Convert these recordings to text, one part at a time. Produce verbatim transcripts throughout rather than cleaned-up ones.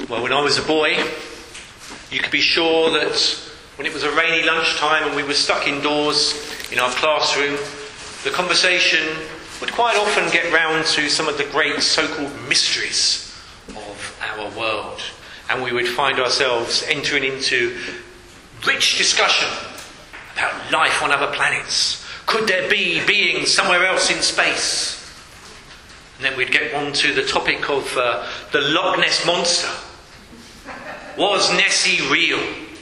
Well, when I was a boy, you could be sure that when it was a rainy lunchtime and we were stuck indoors in our classroom, the conversation would quite often get round to some of the great so-called mysteries of our world. And we would find ourselves entering into rich discussion about life on other planets. Could there be beings somewhere else in space? And then we'd get on to the topic of uh, the Loch Ness Monster. Was Nessie real?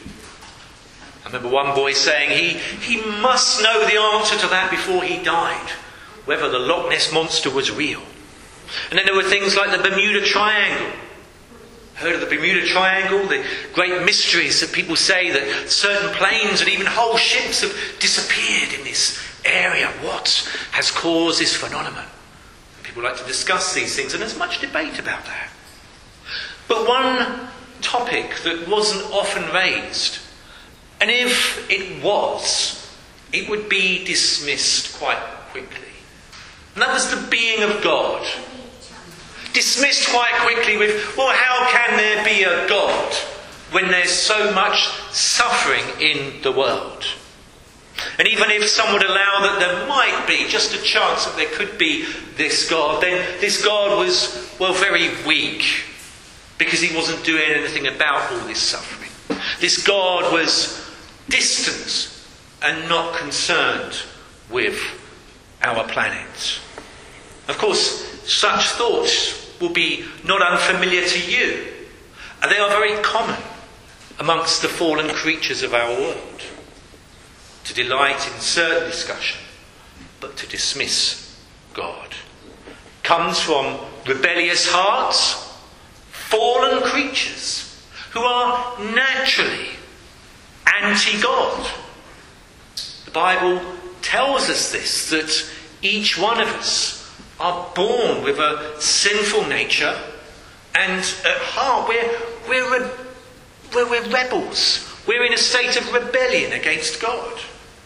I remember one boy saying he, he must know the answer to that before he died, whether the Loch Ness Monster was real. And then there were things like the Bermuda Triangle. Heard of the Bermuda Triangle? The great mysteries that people say that certain planes and even whole ships have disappeared in this area. What has caused this phenomenon? And people like to discuss these things, and there's much debate about that. But one topic that wasn't often raised, and if it was, it would be dismissed quite quickly. And that was the being of God. Dismissed quite quickly with, well, how can there be a God when there's so much suffering in the world? And even if some would allow that there might be just a chance that there could be this God, then this God was, well, very weak, because he wasn't doing anything about all this suffering. This God was distant and not concerned with our planet. Of course, such thoughts will be not unfamiliar to you, and they are very common amongst the fallen creatures of our world. To delight in certain discussion, but to dismiss God, comes from rebellious hearts, fallen creatures who are naturally anti-God. The Bible tells us this, that each one of us are born with a sinful nature, and at heart we're, we're, re- we're, we're rebels. We're in a state of rebellion against God.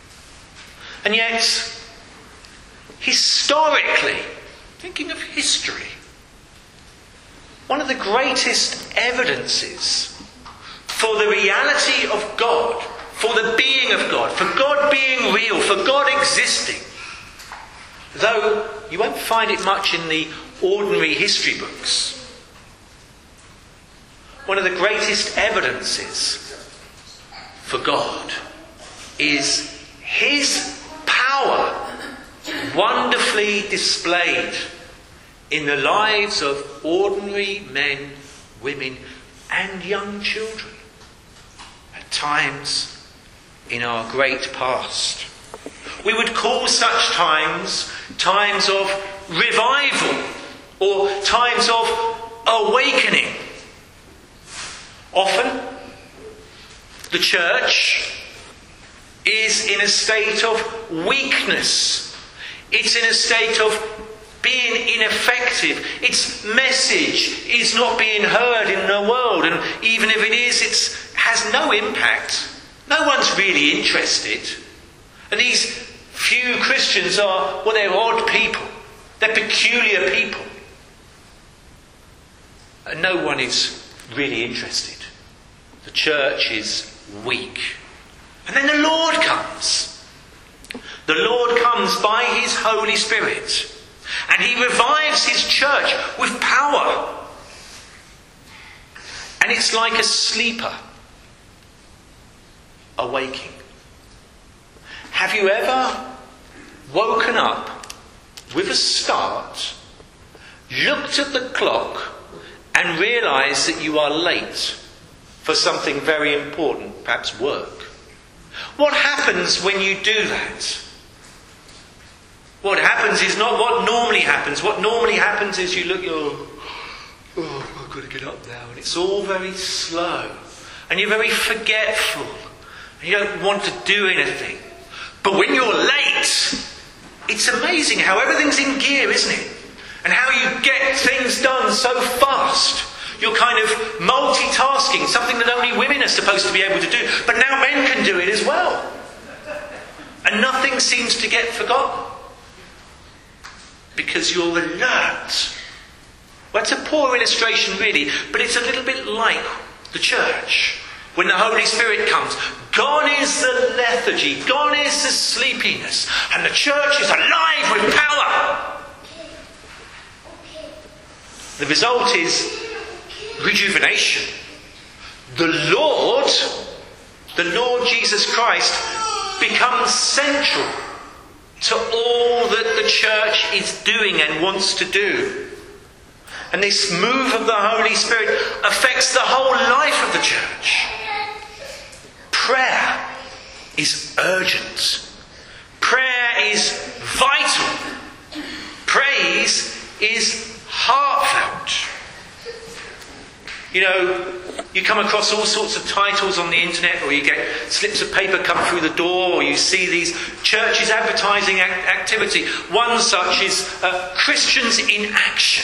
And yet, historically, thinking of history, one of the greatest evidences for the reality of God, for the being of God, for God being real, for God existing, though you won't find it much in the ordinary history books, one of the greatest evidences for God is his power wonderfully displayed in the lives of ordinary men, women, and young children at times in our great past. We would call such times times of revival or times of awakening. Often, the church is in a state of weakness. It's in a state of being ineffective. Its message is not being heard in the world, and even if it is, it has no impact. No one's really interested. And these few Christians are, well, they're odd people. They're peculiar people. And no one is really interested. The church is weak. And then the Lord comes. The Lord comes by his Holy Spirit. And he revives his church with power. And it's like a sleeper awaking. Have you ever woken up with a start, looked at the clock, and realised that you are late for something very important, perhaps work? What happens when you do that? What happens is not what normally happens. What normally happens is you look, oh, oh, I've got to get up now. And it's all very slow. And you're very forgetful. And you don't want to do anything. But when you're late, it's amazing how everything's in gear, isn't it? And how you get things done so fast. You're kind of multitasking, something that only women are supposed to be able to do. But now men can do it as well. And nothing seems to get forgotten. Because you're alert. That's a poor illustration really, but it's a little bit like the church. When the Holy Spirit comes, gone is the lethargy, gone is the sleepiness, and the church is alive with power. The result is rejuvenation. The Lord, the Lord Jesus Christ, becomes central to all that the church is doing and wants to do. And this move of the Holy Spirit affects the whole life of the church. Prayer is urgent. Prayer is vital. Praise is heartfelt. You know, you come across all sorts of titles on the internet, or you get slips of paper come through the door, or you see these churches advertising act- activity. One such is uh, Christians in Action.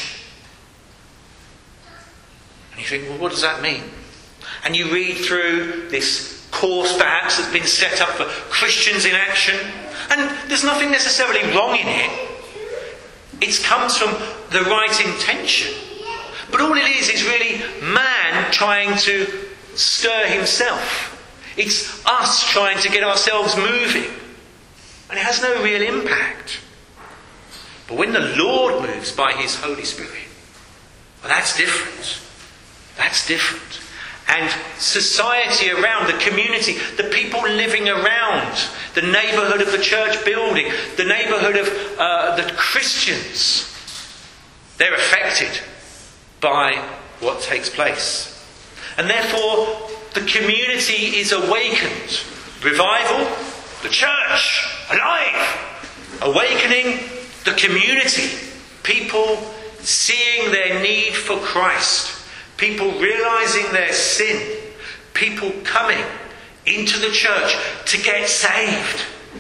And you think, well, what does that mean? And you read through this course perhaps that's been set up for Christians in Action, and there's nothing necessarily wrong in it. It comes from the right intention. But all it is is really man trying to stir himself. It's us trying to get ourselves moving. And it has no real impact. But when the Lord moves by his Holy Spirit, well, that's different. That's different. And society around, the community, the people living around, the neighbourhood of the church building, the neighbourhood of uh, the Christians, they're affected by what takes place. And therefore, the community is awakened. Revival, the church, alive. Awakening, the community. People seeing their need for Christ. People realising their sin. People coming into the church to get saved.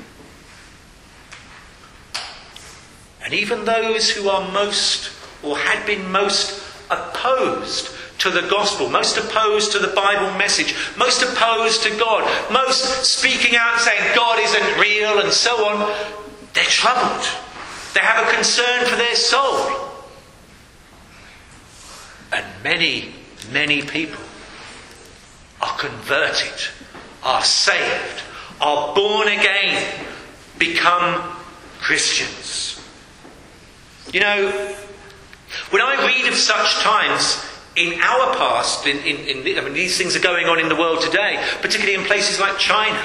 And even those who are most, or had been most opposed to the gospel, most opposed to the Bible message, most opposed to God, most speaking out and saying God isn't real and so on, they're troubled. They have a concern for their soul. And many, many people are converted, are saved, are born again, become Christians. You know, when I read of such times in our past, in, in, in, I mean, these things are going on in the world today, particularly in places like China,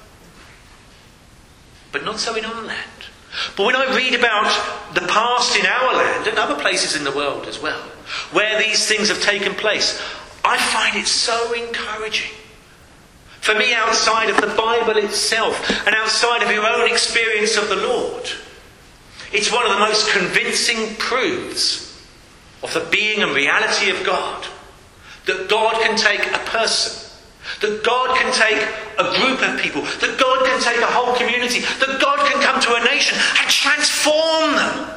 but not so in our land. But when I read about the past in our land and other places in the world as well, where these things have taken place, I find it so encouraging. For me, outside of the Bible itself and outside of your own experience of the Lord, it's one of the most convincing proofs of the being and reality of God. That God can take a person. That God can take a group of people. That God can take a whole community. That God can come to a nation and transform them.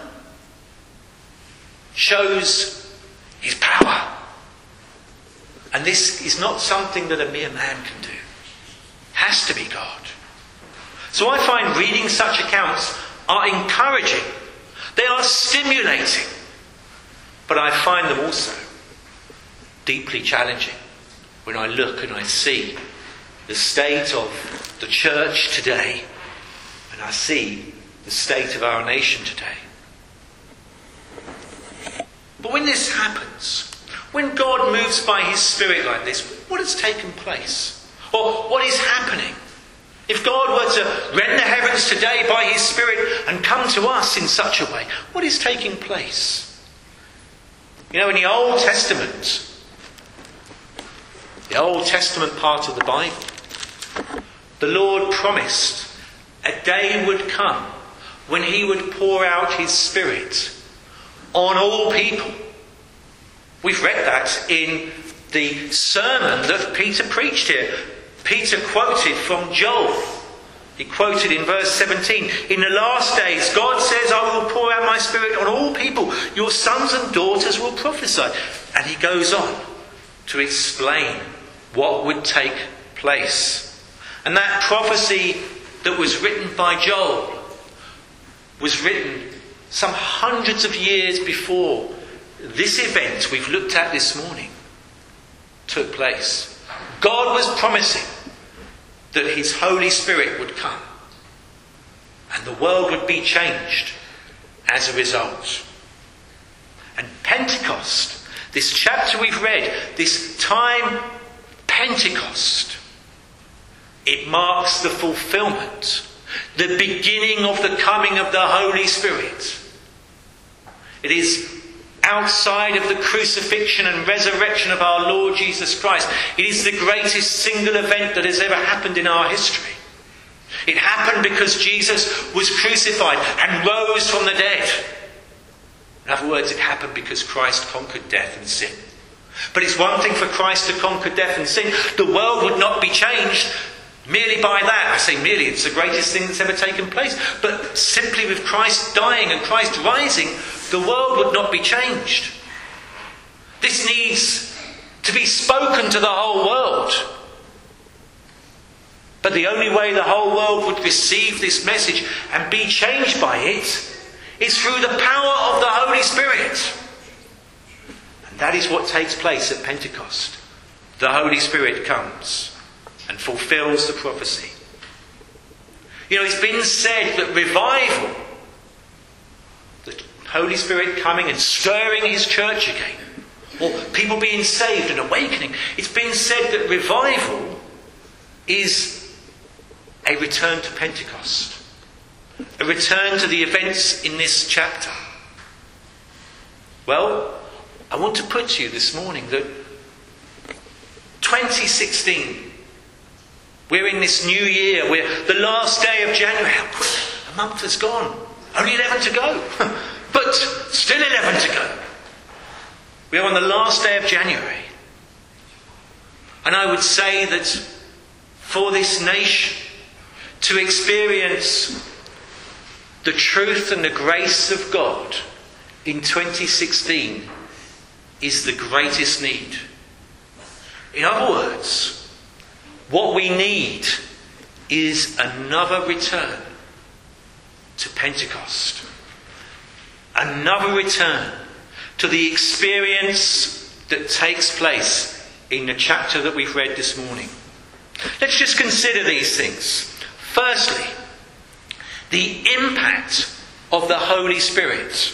Shows his power. And this is not something that a mere man can do. It has to be God. So I find reading such accounts are encouraging. They are stimulating. But I find them also deeply challenging when I look and I see the state of the church today and I see the state of our nation today. But when this happens, when God moves by his Spirit like this, what has taken place? Or what is happening? If God were to rend the heavens today by his Spirit and come to us in such a way, what is taking place? You know, in the Old Testament, the Old Testament part of the Bible, the Lord promised a day would come when he would pour out his Spirit on all people. We've read that in the sermon that Peter preached here. Peter quoted from Joel. He quoted in verse seventeen, "In the last days, God says, I will pour out my Spirit on all people. Your sons and daughters will prophesy." And he goes on to explain what would take place. And that prophecy that was written by Joel was written some hundreds of years before this event we've looked at this morning took place, God was promising that his Holy Spirit would come and the world would be changed as a result. And Pentecost, this chapter we've read, this time Pentecost, it marks the fulfillment, the beginning of the coming of the Holy Spirit. It is outside of the crucifixion and resurrection of our Lord Jesus Christ. It is the greatest single event that has ever happened in our history. It happened because Jesus was crucified and rose from the dead. In other words, it happened because Christ conquered death and sin. But it's one thing for Christ to conquer death and sin. The world would not be changed merely by that. I say merely, it's the greatest thing that's ever taken place. But simply with Christ dying and Christ rising, the world would not be changed. This needs to be spoken to the whole world. But the only way the whole world would receive this message and be changed by it is through the power of the Holy Spirit. And that is what takes place at Pentecost. The Holy Spirit comes and fulfills the prophecy. You know, it's been said that revival, the Holy Spirit coming and stirring his church again, or people being saved and awakening, it's been said that revival is a return to Pentecost, a return to the events in this chapter. Well, I want to put to you this morning that twenty sixteen, we're in this new year, we're the last day of January. How quick, a month has gone. Only eleven to go. But still eleven to go. We're on the last day of January. And I would say that for this nation to experience the truth and the grace of God in twenty sixteen is the greatest need. In other words, what we need is another return to Pentecost. Another return to the experience that takes place in the chapter that we've read this morning. Let's just consider these things. Firstly, the impact of the Holy Spirit.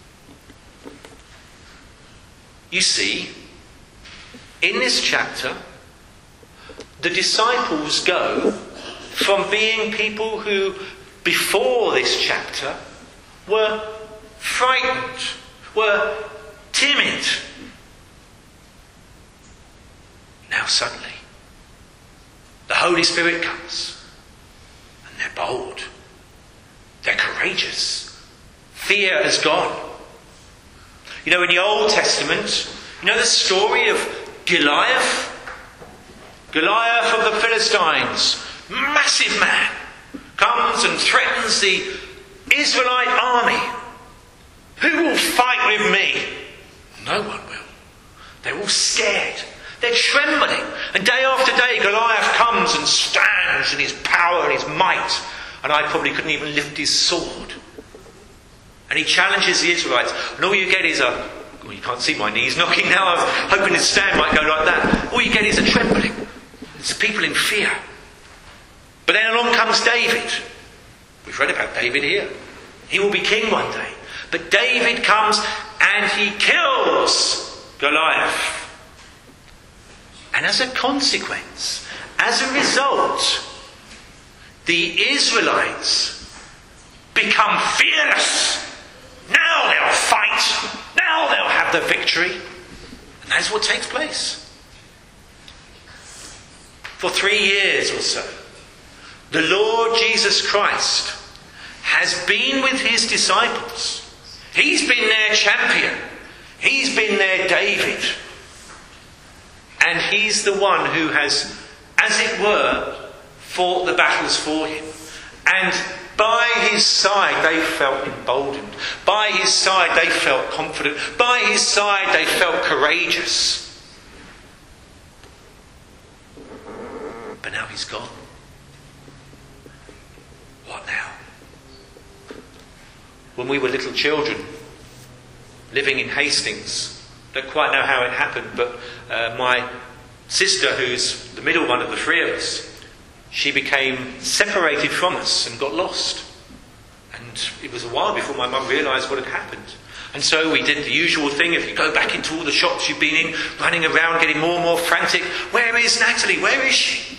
You see, in this chapter, the disciples go from being people who, before this chapter, were frightened, were timid. Now suddenly, the Holy Spirit comes, and they're bold, they're courageous, fear has gone. You know, in the Old Testament, you know the story of Goliath? Goliath of the Philistines, massive man, comes and threatens the Israelite army. Who will fight with me? No one will. They're all scared. They're trembling. And day after day Goliath comes and stands in his power and his might. And I probably couldn't even lift his sword. And he challenges the Israelites. And all you get is a... Well, you can't see my knees knocking now. I was hoping his stand might go like that. All you get is a trembling. It's people in fear. But then along comes David. We've read about David here. He will be king one day. But David comes and he kills Goliath. And as a consequence, as a result, the Israelites become fearless. Now they'll fight. Now they'll have the victory. And that's what takes place. For three years or so, the Lord Jesus Christ has been with his disciples. He's been their champion. He's been their David. And he's the one who has, as it were, fought the battles for him. And by his side they felt emboldened. By his side they felt confident. By his side they felt courageous. But now he's gone. What now? When we were little children, living in Hastings. Don't quite know how it happened, but uh, my sister, who's the middle one of the three of us, she became separated from us and got lost. And it was a while before my mum realised what had happened. And so we did the usual thing. If you go back into all the shops you've been in, running around, getting more and more frantic. Where is Natalie? Where is she?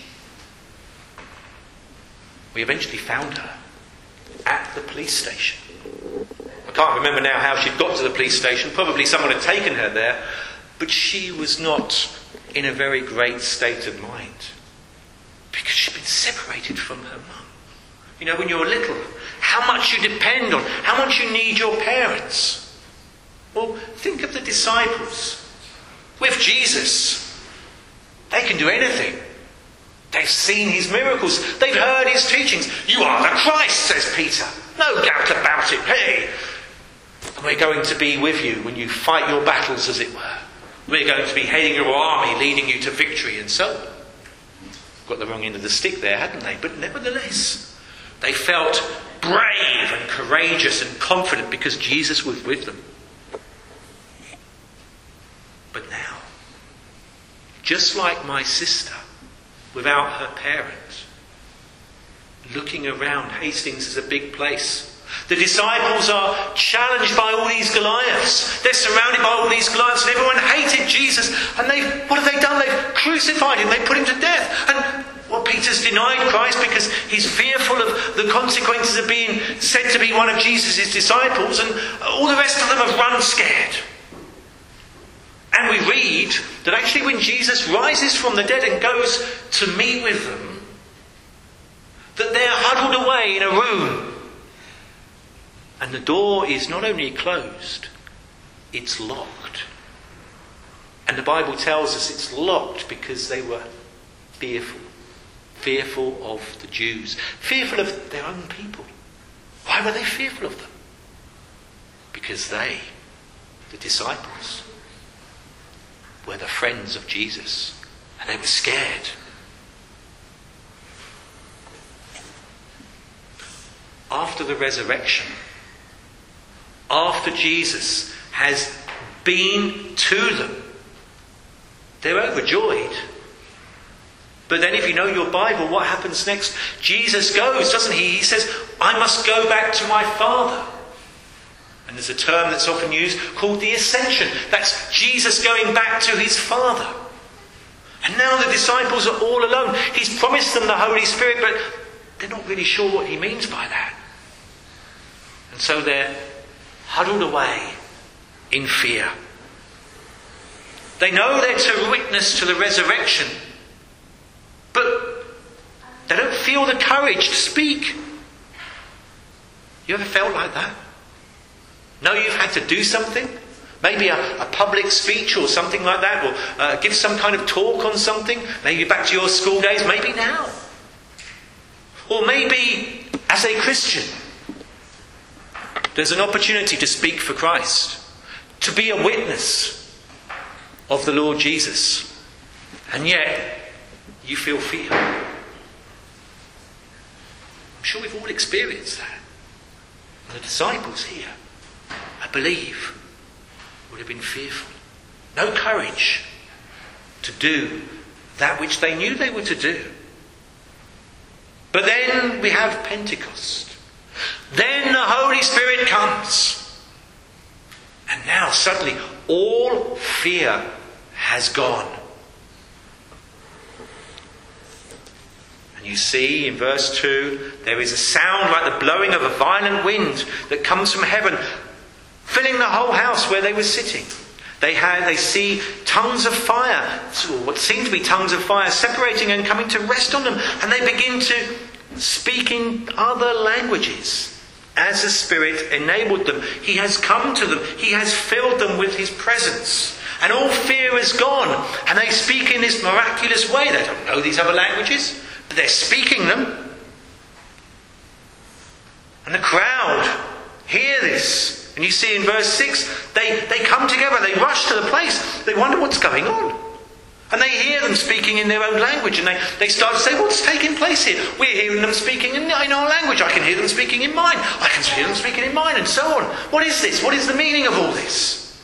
We eventually found her at the police station. I can't remember now how she'd got to the police station. Probably someone had taken her there. But she was not in a very great state of mind, because she'd been separated from her mum. You know, when you're little, how much you depend on, how much you need your parents. Well, think of the disciples. With Jesus, they can do anything. They've seen his miracles. They've heard his teachings. You are the Christ, says Peter. No doubt about it. Hey, we're going to be with you when you fight your battles, as it were. We're going to be heading your army, leading you to victory, and so on. Got the wrong end of the stick there, hadn't they? But nevertheless, they felt brave and courageous and confident because Jesus was with them. But now, just like my sister, without her parents, looking around, Hastings is a big place. The disciples are challenged by all these Goliaths. They're surrounded by all these Goliaths, and everyone hated Jesus. And they, what have they done? They've crucified him. They put him to death. And well, Peter's denied Christ because he's fearful of the consequences of being said to be one of Jesus' disciples, and all the rest of them have run scared. And we read that actually when Jesus rises from the dead and goes to meet with them, that they're huddled away in a room. And the door is not only closed, it's locked. And the Bible tells us it's locked because they were fearful. Fearful of the Jews. Fearful of their own people. Why were they fearful of them? Because they, the disciples, were the friends of Jesus. And they were scared. After the resurrection, after Jesus has been to them, they're overjoyed. But then if you know your Bible, what happens next? Jesus goes, doesn't he? He says, I must go back to my Father. And there's a term that's often used called the ascension. That's Jesus going back to his Father. And now the disciples are all alone. He's promised them the Holy Spirit, but they're not really sure what he means by that. And so they're huddled away in fear. They know they're to witness to the resurrection, but they don't feel the courage to speak. You ever felt like that? Know you've had to do something? Maybe a, a public speech or something like that, or uh, give some kind of talk on something, maybe back to your school days, maybe now. Or maybe as a Christian, there's an opportunity to speak for Christ, to be a witness of the Lord Jesus. And yet, you feel fear. I'm sure we've all experienced that. And the disciples here, I believe, would have been fearful. No courage to do that which they knew they were to do. But then we have Pentecost. Then the Holy Spirit comes. And now suddenly all fear has gone. And you see in verse two, there is a sound like the blowing of a violent wind that comes from heaven, filling the whole house where they were sitting. They had, they see tongues of fire, or what seem to be tongues of fire, separating and coming to rest on them. And they begin to speak in other languages as the Spirit enabled them. He has come to them. He has filled them with his presence. And all fear is gone. And they speak in this miraculous way. They don't know these other languages, but they're speaking them. And the crowd hear this. And you see in verse six, they, they come together. They rush to the place. They wonder what's going on. And they hear them speaking in their own language, and they, they start to say, what's taking place here? We're hearing them speaking in, in our language. I can hear them speaking in mine. I can hear them speaking in mine, and so on. What is this? What is the meaning of all this?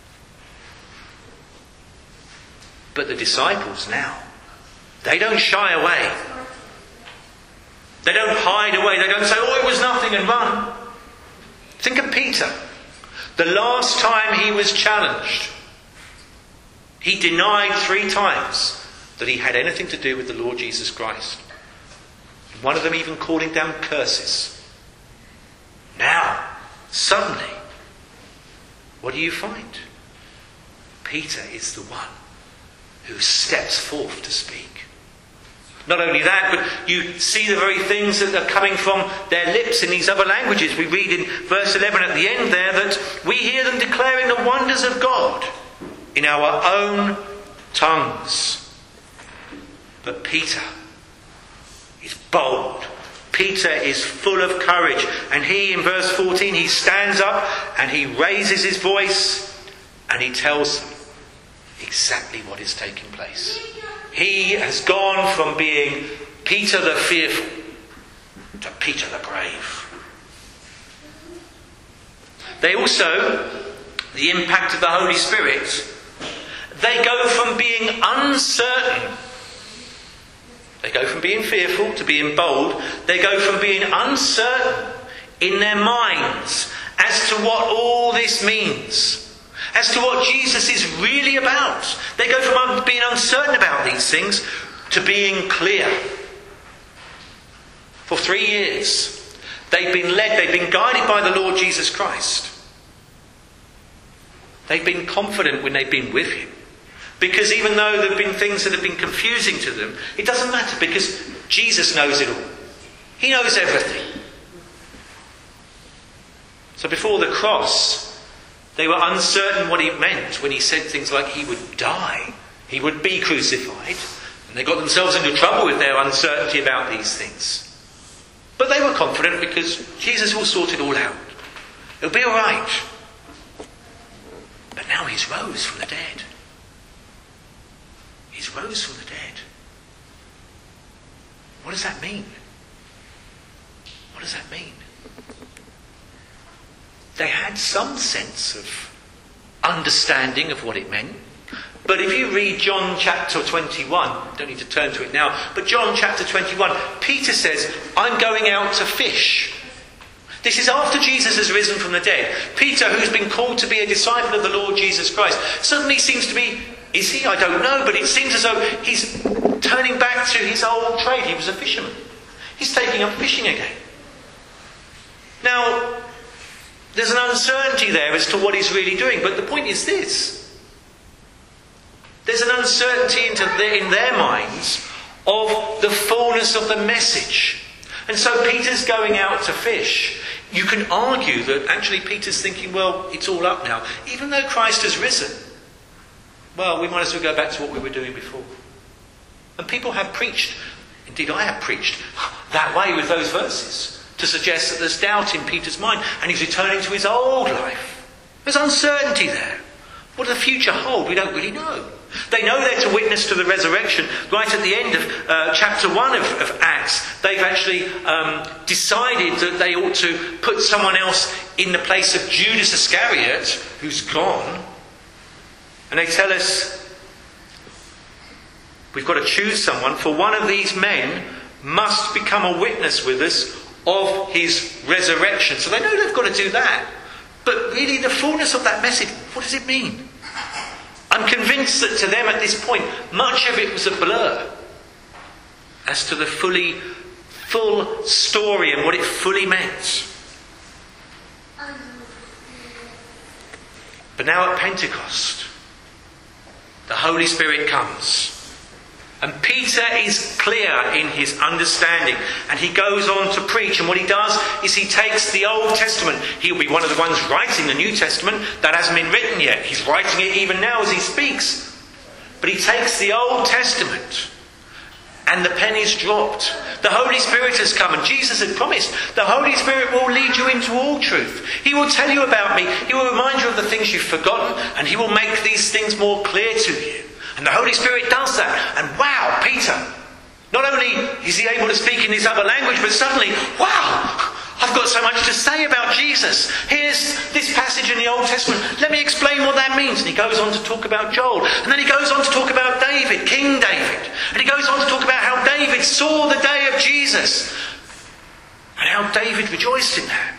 But the disciples now, they don't shy away. They don't hide away. They don't say, oh, it was nothing, and run. Think of Peter. The last time he was challenged, he denied three times that he had anything to do with the Lord Jesus Christ. One of them even calling down curses. Now, suddenly, what do you find? Peter is the one who steps forth to speak. Not only that, but you see the very things that are coming from their lips in these other languages. We read in verse eleven at the end there that we hear them declaring the wonders of God in our own tongues. But Peter is bold. Peter is full of courage. And he, in verse fourteen, he stands up and he raises his voice and he tells them exactly what is taking place. He has gone from being Peter the fearful to Peter the brave. They also, the impact of the Holy Spirit, they go from being uncertain. They go from being fearful to being bold. They go from being uncertain in their minds as to what all this means. As to what Jesus is really about. They go from being uncertain about these things to being clear. For three years, they've been led, they've been guided by the Lord Jesus Christ. They've been confident when they've been with him. Because even though there have been things that have been confusing to them, it doesn't matter because Jesus knows it all. He knows everything. So before the cross, they were uncertain what it meant when he said things like he would die, he would be crucified. And they got themselves into trouble with their uncertainty about these things. But they were confident because Jesus will sort it all out. It'll be all right. But now he's rose from the dead. He's rose from the dead. What does that mean? What does that mean? They had some sense of understanding of what it meant. But if you read John chapter twenty-one, don't need to turn to it now, but John chapter twenty-one, Peter says, I'm going out to fish. This is after Jesus has risen from the dead. Peter, who's been called to be a disciple of the Lord Jesus Christ, suddenly seems to be, is he? I don't know, but it seems as though he's turning back to his old trade. He was a fisherman. He's taking up fishing again. Now, there's an uncertainty there as to what he's really doing, but the point is this. There's an uncertainty into the, in their minds of the fullness of the message. And so Peter's going out to fish. You can argue that actually Peter's thinking, well, it's all up now. Even though Christ has risen, well, we might as well go back to what we were doing before. And people have preached, indeed I have preached, that way with those verses, to suggest that there's doubt in Peter's mind and he's returning to his old life. There's uncertainty there. What does the future hold? We don't really know. They know they're to witness to the resurrection. Right at the end of uh, chapter one of, of Acts, they've actually um, decided that they ought to put someone else in the place of Judas Iscariot, who's gone. And they tell us, we've got to choose someone, for one of these men must become a witness with us of his resurrection. So they know they've got to do that. But really the fullness of that message, what does it mean? I'm convinced that to them at this point, much of it was a blur as to the fully, full story and what it fully meant. But now at Pentecost, the Holy Spirit comes. And Peter is clear in his understanding. And he goes on to preach. And what he does is he takes the Old Testament. He'll be one of the ones writing the New Testament. That hasn't been written yet. He's writing it even now as he speaks. But he takes the Old Testament. And the pen is dropped. The Holy Spirit has come. And Jesus had promised, the Holy Spirit will lead you into all truth. He will tell you about me. He will remind you of the things you've forgotten. And he will make these things more clear to you. And the Holy Spirit does that. And wow, Peter, not only is he able to speak in this other language, but suddenly, wow, I've got so much to say about Jesus. Here's this passage in the Old Testament. Let me explain what that means. And he goes on to talk about Joel. And then he goes on to talk about David, King David. And he goes on to talk about how David saw the day of Jesus. And how David rejoiced in that.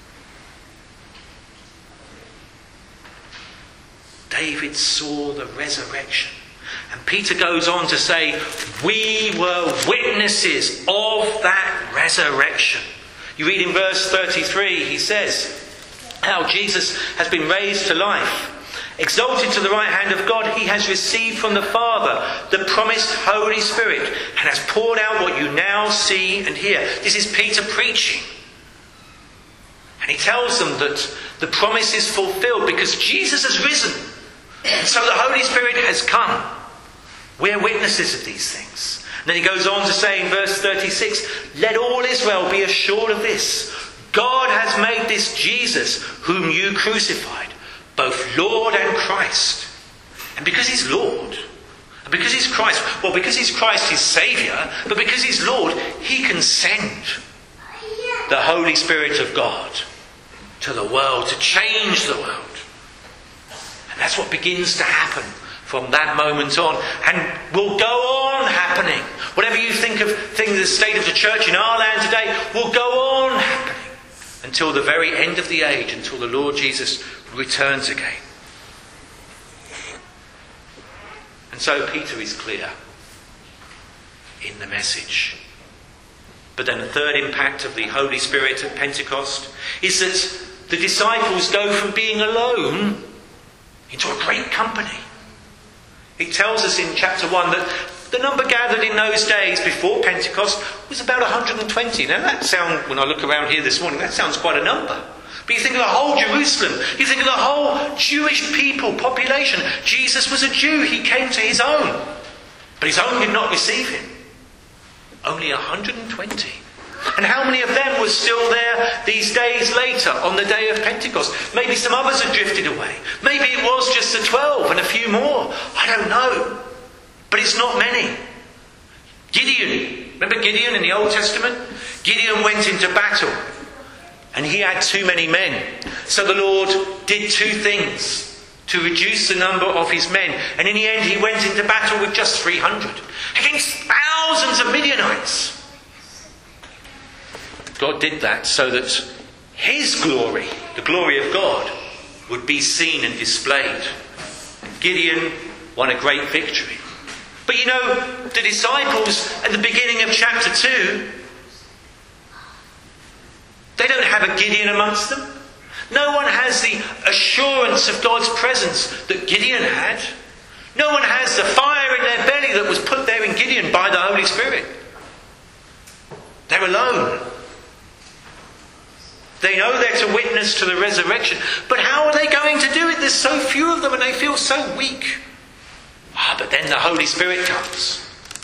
David saw the resurrection. And Peter goes on to say, we were witnesses of that resurrection. You read in verse thirty-three, he says, how Jesus has been raised to life. Exalted to the right hand of God, he has received from the Father the promised Holy Spirit and has poured out what you now see and hear. This is Peter preaching. And he tells them that the promise is fulfilled because Jesus has risen. And so the Holy Spirit has come. We're witnesses of these things. And then he goes on to say in verse thirty-six, let all Israel be assured of this. God has made this Jesus, whom you crucified, both Lord and Christ. And because he's Lord, and because he's Christ, well, because he's Christ, his Saviour, but because he's Lord, he can send the Holy Spirit of God to the world, to change the world. And that's what begins to happen from that moment on, and will go on happening. Whatever you think of things, the state of the church in our land today, will go on happening until the very end of the age, until the Lord Jesus returns again. And so Peter is clear in the message. But then the third impact of the Holy Spirit at Pentecost is that the disciples go from being alone into a great company. It tells us in chapter one that the number gathered in those days before Pentecost was about one hundred twenty. Now that sounds, when I look around here this morning, that sounds quite a number. But you think of the whole Jerusalem, you think of the whole Jewish people, population. Jesus was a Jew, he came to his own. But his own did not receive him. Only one hundred twenty. And how many of them were still there these days later on the day of Pentecost? Maybe some others had drifted away. Maybe it was just the twelve and a few more. I don't know. But it's not many. Gideon. Remember Gideon in the Old Testament? Gideon went into battle. And he had too many men. So the Lord did two things to reduce the number of his men. And in the end he went into battle with just three hundred. Against thousands of Midianites. God did that so that his glory, the glory of God, would be seen and displayed. And Gideon won a great victory. But you know, the disciples at the beginning of chapter two, they don't have a Gideon amongst them. No one has the assurance of God's presence that Gideon had. No one has the fire in their belly that was put there in Gideon by the Holy Spirit. They're alone. They know they're to witness to the resurrection. But how are they going to do it? There's so few of them and they feel so weak. Ah, but then the Holy Spirit comes.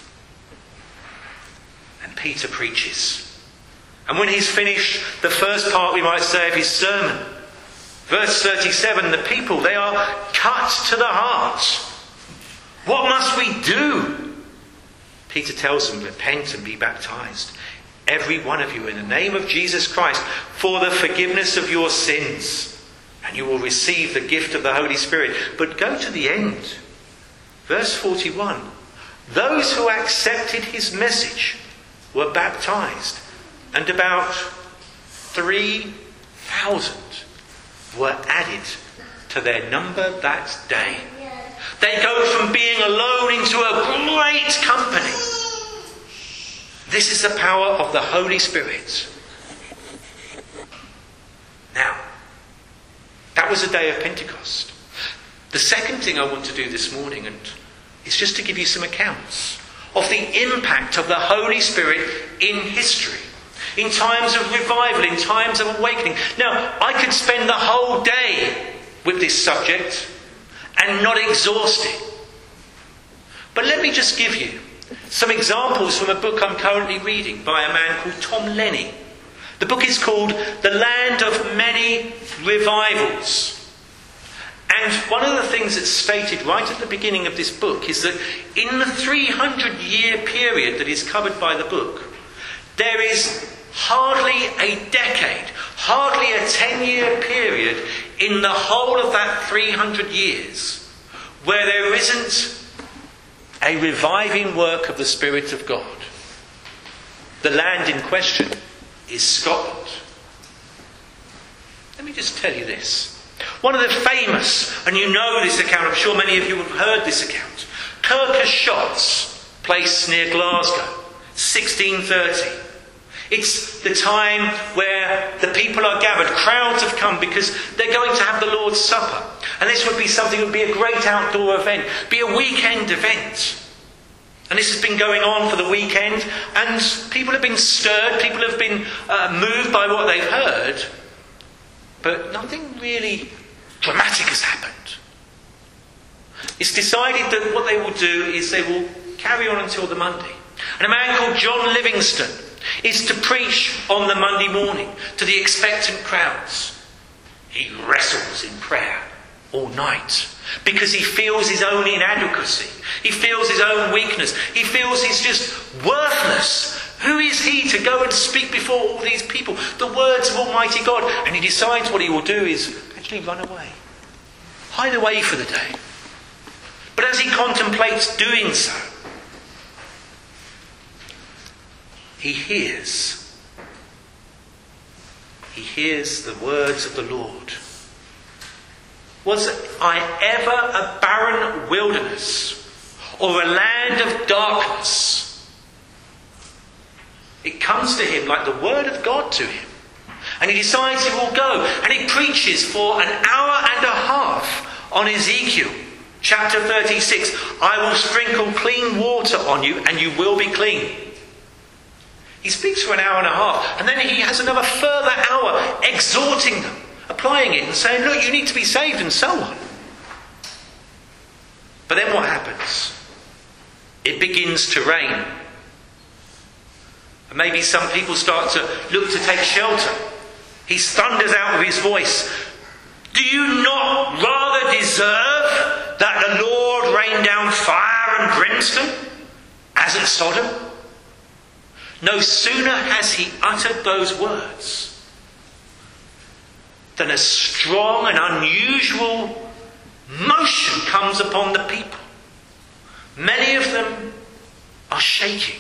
And Peter preaches. And when he's finished the first part, we might say, of his sermon, verse thirty-seven, the people, they are cut to the heart. What must we do? Peter tells them, repent and be baptized, every one of you, in the name of Jesus Christ, for the forgiveness of your sins, and you will receive the gift of the Holy Spirit. But go to the end. Verse forty-one. Those who accepted his message were baptized, and about three thousand were added to their number that day. They go from being alone into a great company. This is the power of the Holy Spirit. Now, that was the day of Pentecost. The second thing I want to do this morning and is just to give you some accounts of the impact of the Holy Spirit in history, in times of revival, in times of awakening. Now, I could spend the whole day with this subject and not exhaust it. But let me just give you some examples from a book I'm currently reading by a man called Tom Lenny. The book is called The Land of Many Revivals. And one of the things that's stated right at the beginning of this book is that in the three hundred year period that is covered by the book, there is hardly a decade, hardly a ten year period in the whole of that three hundred years where there isn't a reviving work of the Spirit of God. The land in question is Scotland. Let me just tell you this. One of the famous, and you know this account, I'm sure many of you have heard this account, Kirkoshots, place near Glasgow, sixteen thirty. It's the time where the people are gathered. Crowds have come because they're going to have the Lord's Supper. And this would be something that would be a great outdoor event, be a weekend event. And this has been going on for the weekend, and people have been stirred, people have been uh, moved by what they've heard. But nothing really dramatic has happened. It's decided that what they will do is they will carry on until the Monday. And a man called John Livingston is to preach on the Monday morning to the expectant crowds. He wrestles in prayer all night because he feels his own inadequacy. He feels his own weakness. He feels he's just worthless. Who is he to go and speak before all these people the words of Almighty God? And he decides what he will do is actually run away. Hide away for the day. But as he contemplates doing so, he hears. He hears the words of the Lord. Was I ever a barren wilderness or a land of darkness? It comes to him like the word of God to him. And he decides he will go. And he preaches for an hour and a half on Ezekiel chapter thirty-six. I will sprinkle clean water on you and you will be clean. He speaks for an hour and a half. And then he has another further hour exhorting them, applying it and saying, look, you need to be saved and so on. But then what happens? It begins to rain. And maybe some people start to look to take shelter. He thunders out with his voice. Do you not rather deserve that the Lord rain down fire and brimstone as at Sodom? No sooner has he uttered those words than a strong and unusual motion comes upon the people. Many of them are shaking.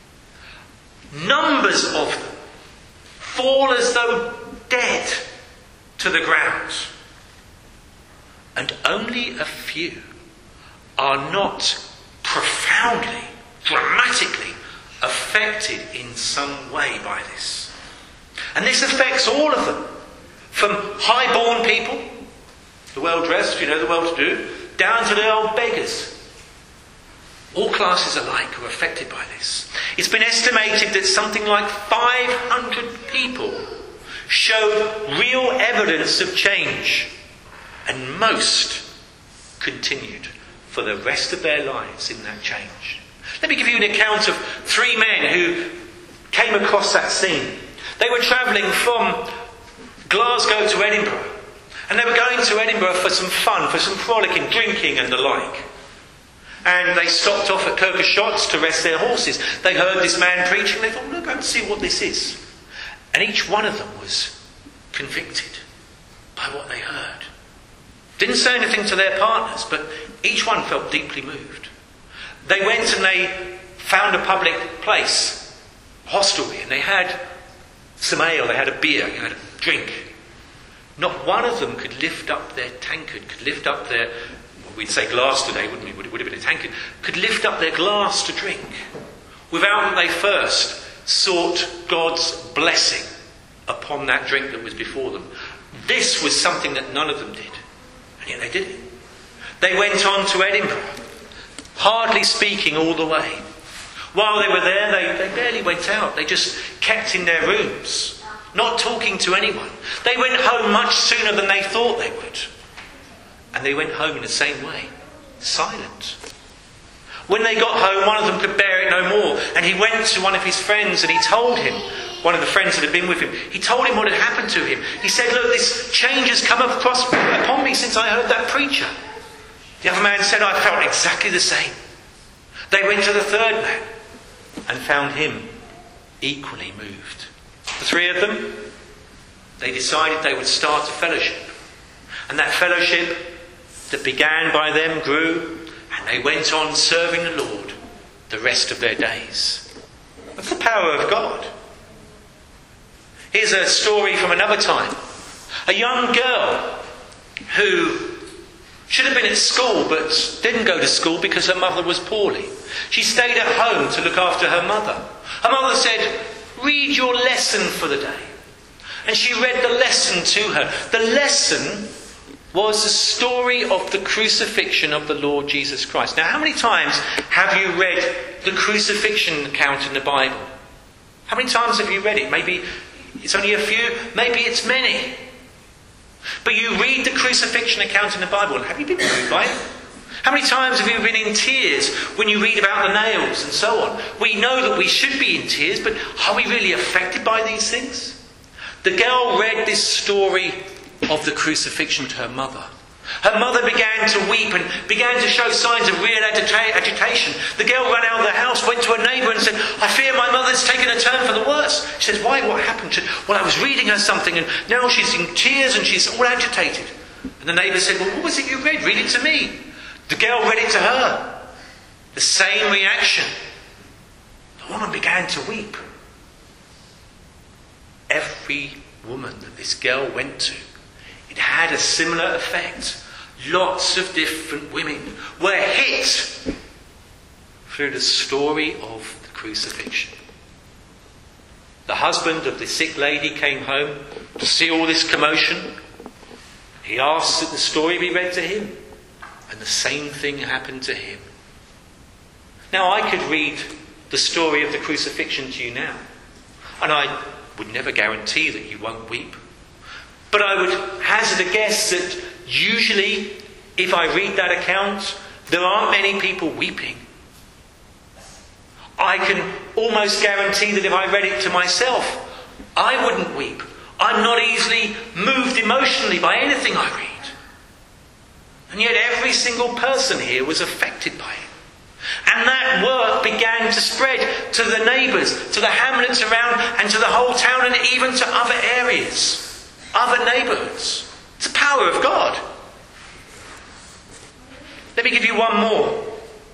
Numbers of them fall as though dead to the ground. And only a few are not profoundly, dramatically affected in some way by this. And this affects all of them. From high-born people, the well-dressed, you know, the well-to-do, down to the old beggars. All classes alike are affected by this. It's been estimated that something like five hundred people showed real evidence of change. And most continued for the rest of their lives in that change. Let me give you an account of three men who came across that scene. They were travelling from Glasgow to Edinburgh. And they were going to Edinburgh for some fun, for some frolicking, drinking and the like. And they stopped off at Kirkoshots to rest their horses. They heard this man preaching. They thought, look, go and see what this is. And each one of them was convicted by what they heard. Didn't say anything to their partners, but each one felt deeply moved. They went and they found a public place, hostelry, and they had some ale, they had a beer, they had a drink. Not one of them could lift up their tankard, could lift up their, well, we'd say glass today, wouldn't we? Would it would have been a tankard, could lift up their glass to drink without they first sought God's blessing upon that drink that was before them. This was something that none of them did. And yet they did it. They went on to Edinburgh, hardly speaking all the way. While they were there, they, they barely went out. They just kept in their rooms, not talking to anyone. They went home much sooner than they thought they would. And they went home in the same way, silent. When they got home, one of them could bear it no more. And he went to one of his friends and he told him one of the friends that had been with him, he told him what had happened to him. He said, look, this change has come across upon me since I heard that preacher. The other man said, I felt exactly the same. They went to the third man and found him equally moved. The three of them, they decided they would start a fellowship. And that fellowship that began by them grew, and they went on serving the Lord the rest of their days. That's the power of God. Here's a story from another time. A young girl who should have been at school but didn't go to school because her mother was poorly. She stayed at home to look after her mother. Her mother said, read your lesson for the day. And she read the lesson to her. The lesson was the story of the crucifixion of the Lord Jesus Christ. Now, how many times have you read the crucifixion account in the Bible? How many times have you read it? Maybe it's only a few, maybe it's many. But you read the crucifixion account in the Bible, and have you been moved by it? How many times have you been in tears when you read about the nails and so on? We know that we should be in tears, but are we really affected by these things? The girl read this story of the crucifixion to her mother. Her mother began to weep and began to show signs of real agita- agitation. The girl ran out of the house, went to a neighbour and said, I fear my mother's taken a turn for the worse. She says, why? What happened? To Well, I was reading her something and now she's in tears and she's all agitated. And the neighbour said, well, what was it you read? Read it to me. The girl read it to her. The same reaction. The woman began to weep. Every woman that this girl went to, it had a similar effect. Lots of different women were hit through the story of the crucifixion. The husband of the sick lady came home to see all this commotion. He asked that the story be read to him, and the same thing happened to him. Now, I could read the story of the crucifixion to you now, and I would never guarantee that you won't weep. But I would hazard a guess that usually, if I read that account, there aren't many people weeping. I can almost guarantee that if I read it to myself, I wouldn't weep. I'm not easily moved emotionally by anything I read. And yet every single person here was affected by it. And that work began to spread to the neighbours, to the hamlets around, and to the whole town, and even to other areas, other neighbourhoods. It's the power of God. Let me give you one more.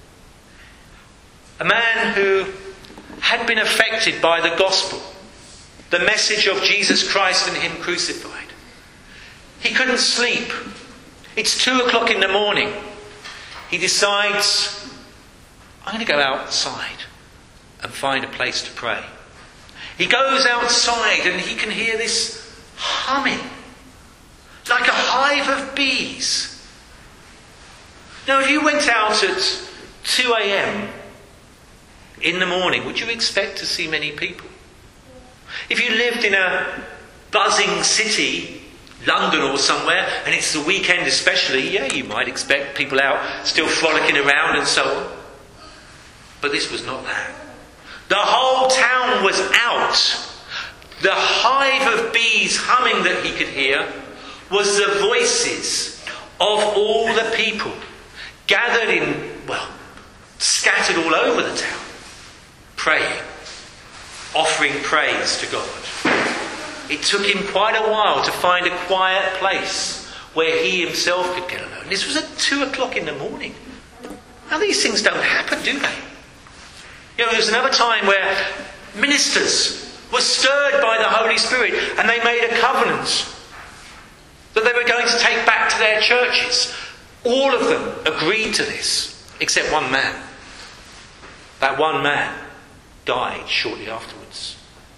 A man who had been affected by the gospel, the message of Jesus Christ and Him crucified. He couldn't sleep. It's two o'clock in the morning. He decides, I'm going to go outside and find a place to pray. He goes outside and he can hear this humming, like a hive of bees. Now, if you went out at two a.m. in the morning, would you expect to see many people? If you lived in a buzzing city, London or somewhere, and it's the weekend especially, yeah, you might expect people out still frolicking around and so on. But this was not that. The whole town was out. The hive of bees humming that he could hear was the voices of all the people gathered in, well, scattered all over the town, praying, offering praise to God. It took him quite a while to find a quiet place where he himself could get alone. This was at two o'clock in the morning. Now, these things don't happen, do they? You know, there's another time where ministers were stirred by the Holy Spirit and they made a covenant that they were going to take back to their churches. All of them agreed to this, except one man. That one man died shortly afterwards.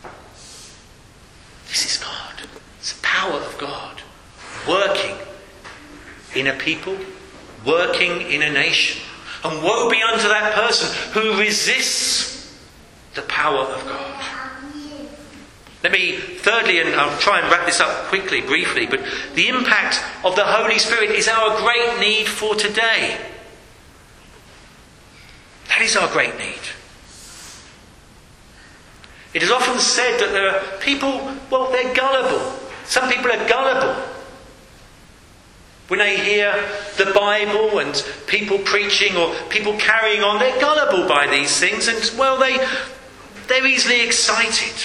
This is God. It's the power of God working in a people, working in a nation. And woe be unto that person who resists the power of God. Let me, thirdly, and I'll try and wrap this up quickly, briefly, but the impact of the Holy Spirit is our great need for today. That is our great need. It is often said that there are people, well, they're gullible. Some people are gullible. When they hear the Bible and people preaching or people carrying on, they're gullible by these things, and, well, they, they're easily excited.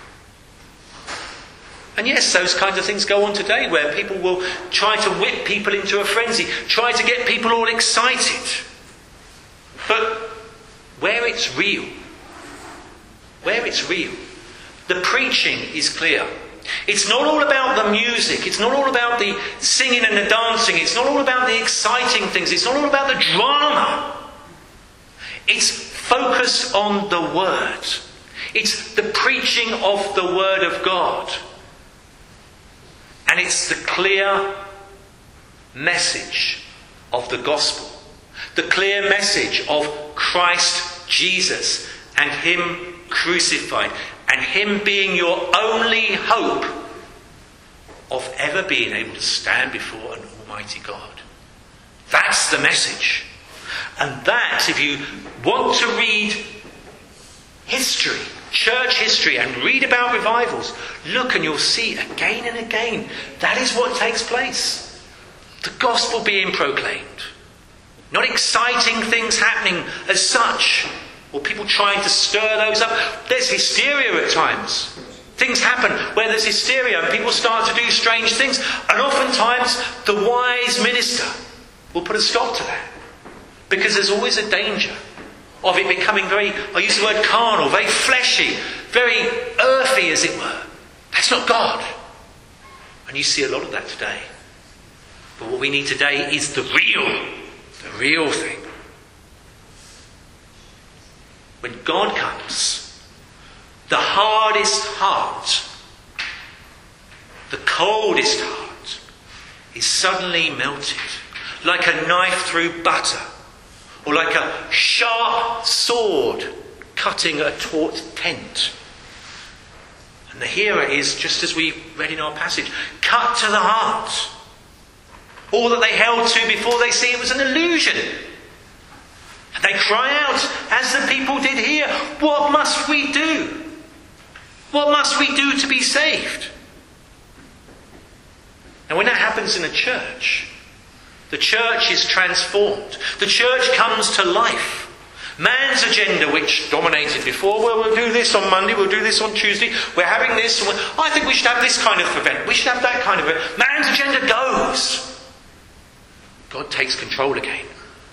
And yes, those kinds of things go on today, where people will try to whip people into a frenzy, try to get people all excited. But where it's real, where it's real, the preaching is clear. It's not all about the music, it's not all about the singing and the dancing, it's not all about the exciting things, it's not all about the drama. It's focused on the Word. It's the preaching of the Word of God. And it's the clear message of the gospel. The clear message of Christ Jesus and Him crucified. And Him being your only hope of ever being able to stand before an almighty God. That's the message. And that, if you want to read history, church history, and read about revivals, look and you'll see again and again that is what takes place. The gospel being proclaimed. Not exciting things happening as such, or people trying to stir those up. There's hysteria at times. Things happen where there's hysteria and people start to do strange things, and oftentimes the wise minister will put a stop to that, because there's always a danger of it becoming very, I use the word carnal, very fleshy, very earthy as it were. That's not God. And you see a lot of that today. But what we need today is the real, the real thing. When God comes, the hardest heart, the coldest heart, is suddenly melted, like a knife through butter, or like a sharp sword cutting a taut tent. And the hearer is, just as we read in our passage, cut to the heart. All that they held to before they see it was an illusion. And they cry out, as the people did here, what must we do? What must we do to be saved? And when that happens in a church, the church is transformed. The church comes to life. Man's agenda, which dominated before, well, we'll do this on Monday, we'll do this on Tuesday, we're having this, and I think we should have this kind of event, we should have that kind of event. Man's agenda goes. God takes control again.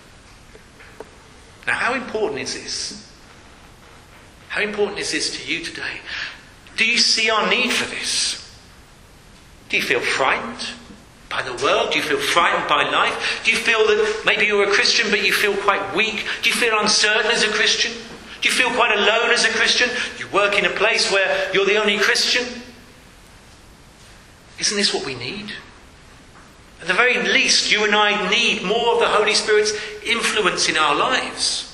Now, how important is this? How important is this to you today? Do you see our need for this? Do you feel frightened by the world? Do you feel frightened by life? Do you feel that maybe you're a Christian but you feel quite weak? Do you feel uncertain as a Christian? Do you feel quite alone as a Christian? You work in a place where you're the only Christian? Isn't this what we need? At the very least, you and I need more of the Holy Spirit's influence in our lives.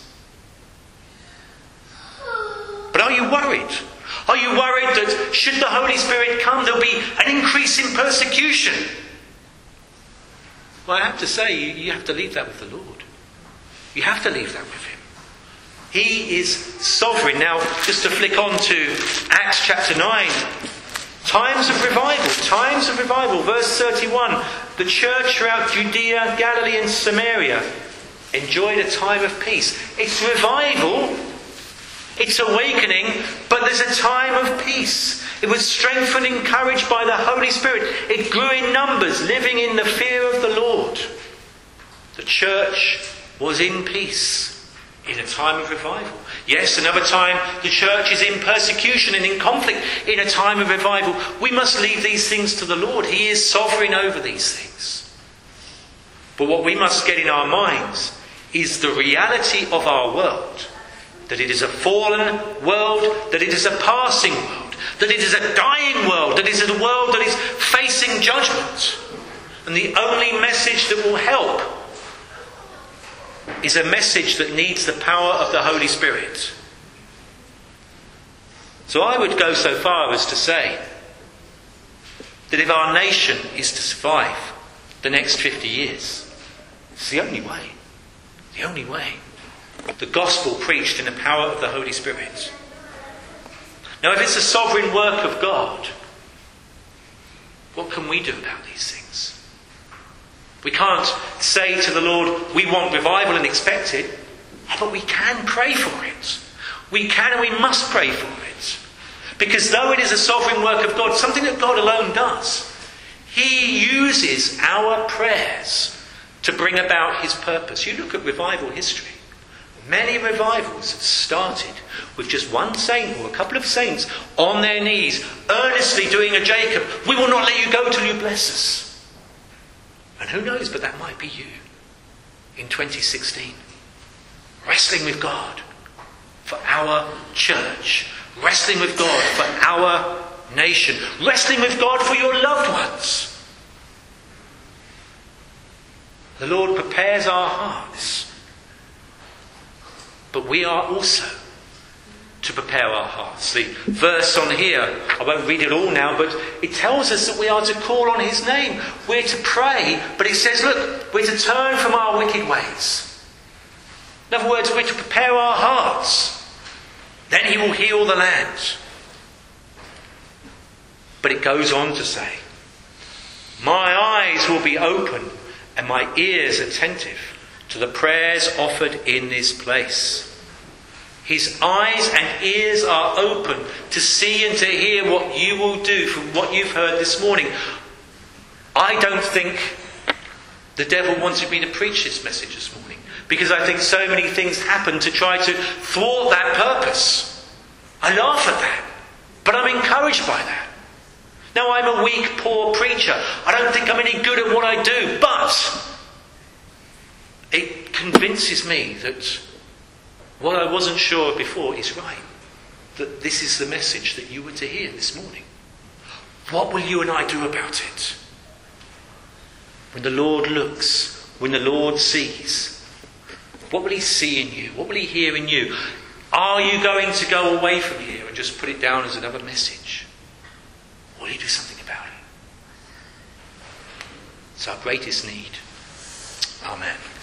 But are you worried? Are you worried that should the Holy Spirit come, there'll be an increase in persecution? Well, I have to say, you, you have to leave that with the Lord. You have to leave that with Him. He is sovereign. Now, just to flick on to Acts chapter nine. Times of revival. Times of revival. Verse thirty-one. The church throughout Judea, Galilee and Samaria enjoyed a time of peace. It's revival. It's awakening. But there's a time of peace. It was strengthened and encouraged by the Holy Spirit. It grew in numbers, living in the fear of the Lord. The church was in peace in a time of revival. Yes, another time the church is in persecution and in conflict in a time of revival. We must leave these things to the Lord. He is sovereign over these things. But what we must get in our minds is the reality of our world. That it is a fallen world, that it is a passing world, that it is a dying world, that it is a world that is facing judgment. And the only message that will help is a message that needs the power of the Holy Spirit. So I would go so far as to say that if our nation is to survive the next fifty years, it's the only way. The only way. The gospel preached in the power of the Holy Spirit. Now, if it's a sovereign work of God, what can we do about these things? We can't say to the Lord, we want revival and expect it, but we can pray for it. We can and we must pray for it. Because though it is a sovereign work of God, something that God alone does, he uses our prayers to bring about his purpose. You look at revival history. Many revivals have started with just one saint or a couple of saints on their knees, earnestly doing a Jacob. We will not let you go till you bless us. And who knows, but that might be you in twenty sixteen. Wrestling with God for our church. Wrestling with God for our nation. Wrestling with God for your loved ones. The Lord prepares our hearts. But we are also to prepare our hearts. The verse on here, I won't read it all now, but it tells us that we are to call on his name. We're to pray, but it says, look, we're to turn from our wicked ways. In other words, we're to prepare our hearts. Then he will heal the land. But it goes on to say, my eyes will be open and my ears attentive to the prayers offered in this place. His eyes and ears are open to see and to hear what you will do from what you've heard this morning. I don't think the devil wanted me to preach this message this morning, because I think so many things happen to try to thwart that purpose. I laugh at that, but I'm encouraged by that. Now, I'm a weak, poor preacher. I don't think I'm any good at what I do, but it convinces me that what I wasn't sure of before is right. That this is the message that you were to hear this morning. What will you and I do about it? When the Lord looks, when the Lord sees, what will he see in you? What will he hear in you? Are you going to go away from here and just put it down as another message? Or will you do something about it? It's our greatest need. Amen.